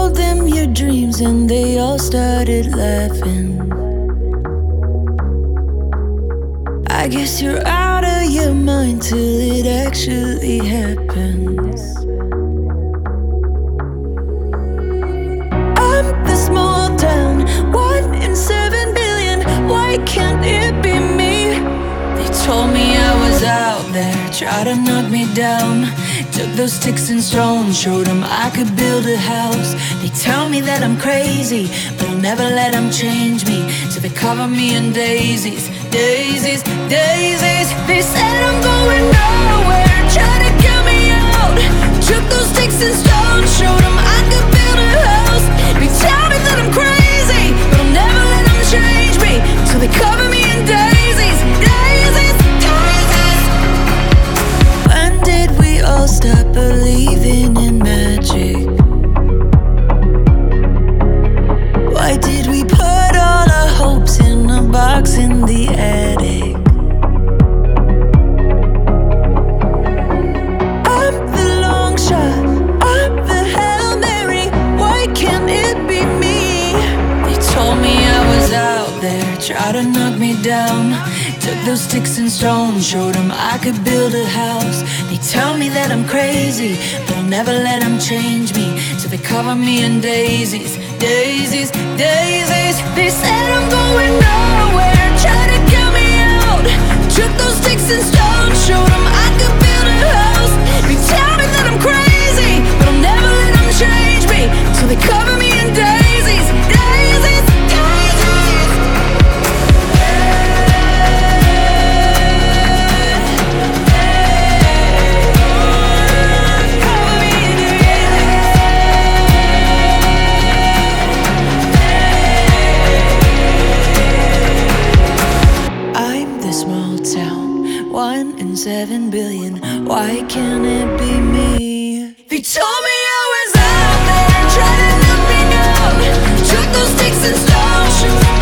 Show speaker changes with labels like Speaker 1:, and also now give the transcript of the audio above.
Speaker 1: told them your dreams and they all started laughing. I guess you're out of your mind till it actually happens. I'm the small town, 1 in 7 billion. Why can't it be me? They told me I was out there, tried to knock me down. Took those sticks and stones, showed them I could build a house. They tell me that I'm crazy, but I'll never let them change me. So they cover me in daisies, daisies, daisies. They said I'm going nowhere, try to get me out. Took those sticks and stones, showed them I could build a house. They tell me that I'm crazy, but I'll never let them change me. So they cover me in daisies, daisies, daisies. When did we all stop believing in magic? Why did we put all our hopes in a box in the attic? I'm the long shot, I'm the Hail Mary. Why can't it be me? They told me I was out there, tried to knock me down. Took those sticks and stones, showed them I could build a house. They tell me that I'm crazy, but I'll never let them change me. So they cover me in daisies, daisies, daisies. They said I'm going nowhere, try to get me out. Took those sticks and stones, showed them I could build a house. They tell me that I'm crazy, but I'll never let them change me. So they cover me in daisies, daisies, daisies. I'm the small town, 1 in 7 billion. Why can't it be me? They told me I was out there, tried to knock me down. Took those sticks and stones,